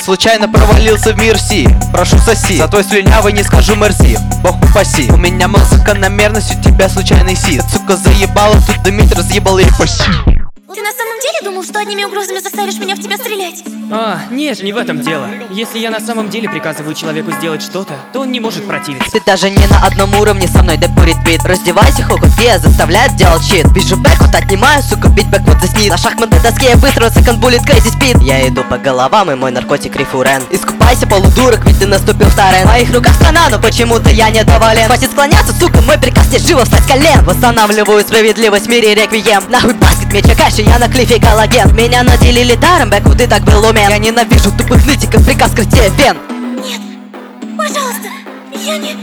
Случайно провалился в мир Си. Прошу соси, за твой слюнявый не скажу мерси. Бог упаси. У меня музыка на мерность, у тебя случайный си. Сука заебала, тут дымить, разъебал ей паси. Ты на самом деле думал, что одними угрозами заставишь меня в тебя стрелять? Нет, не в этом дело. Если я на самом деле приказываю человеку сделать что-то, то он не может противиться. Ты даже не на одном уровне со мной, да курит бит. Раздевайся, хохотье, заставляет делать щит. Вижу бэквуд, отнимаю, сука, бить бэквуд заснит. На шахматной доске я быстро, секонд буллет, крейзи спид. Я иду по головам, и мой наркотик рефурен. Искупайся, полудурок, ведь ты наступил в тарен. В моих руках страна, но почему-то я недоволен. Хватит склоняться, сука, мой приказ тебе живо встать с колен. Восстанавливаю справедливость в мире реквием. Нахуй баскет, меча каши, я на клифе галоген. Меня наделили даром, бэквуд, ты так был умен. Я ненавижу тупых нытиков, приказ крытия вен. Нет, пожалуйста, Нет,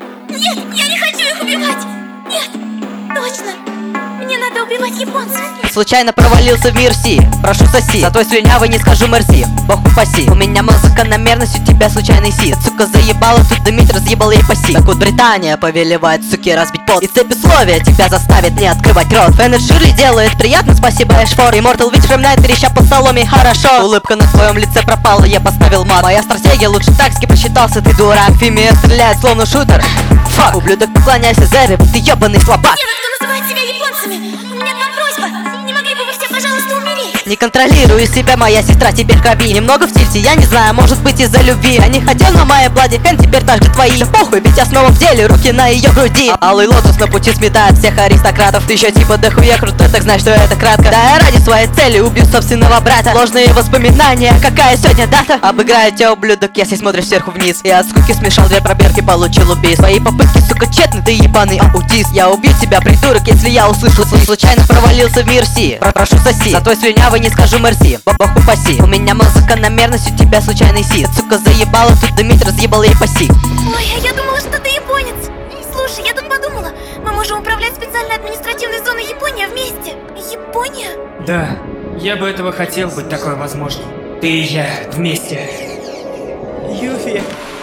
я не хочу их убивать. Нет, точно. Мне надо убивать японцев. Случайно провалился в мир Си. Прошу соси, за твой слюнявый не скажу мерси. Бог упаси. У меня музыка на мерность, у тебя случайный си. Сука заебала, тут дымить, разъебал ей паси. Так вот Британия повелевает, суки, разбить пот. И цепь условия тебя заставит не открывать рот. Феннет Ширли делает приятно, спасибо Эшфор. Immortal Witch равняет треща по соломе, хорошо. Улыбка на твоем лице пропала, я поставил мат. Моя стратегия лучше тактики, просчитался ты дурак. Фимия стреляет словно шутер. Фак, ублюдок, поклоняйся Зере, ты ебаный слабак. Те, кто называет себя японцами, у меня к вам просьба. Не могли бы вы все, пожалуйста, умереть? Не контролирую себя, моя сестра теперь в крови. Немного в тильте, я не знаю, может быть из-за любви. Я не хотел, но моя Блади Хэн теперь так же твои. Да похуй, ведь я снова в деле, руки на ее груди. Алый лотос на пути сметает всех аристократов. Ты еще типа дохуя крутой, так знаешь, что это кратко. Да я ради своей цели убью собственного брата. Ложные воспоминания, какая сегодня дата. Обыграю тебя, ублюдок, если смотришь сверху вниз. Я от скуки смешал две пробирки, получил убийств. Свои попытки, сука, тщетны, ты ебаный аутист. Я убью тебя, придурок, если я услышу. Случайно провалился в мир Си. Прошу соси, за твой слюнявый не скажу мерси. Бог упаси. У меня музыка на мерность, у тебя случайный си. Сука заебала, тут дымить, разъебал ей паси. Ой, а я думала, что ты японец. Слушай, я тут подумала, мы можем управлять специальной административной зоной Япония вместе. Япония? Да, я бы этого хотел, быть такое возможно. Ты и я вместе. Юфи.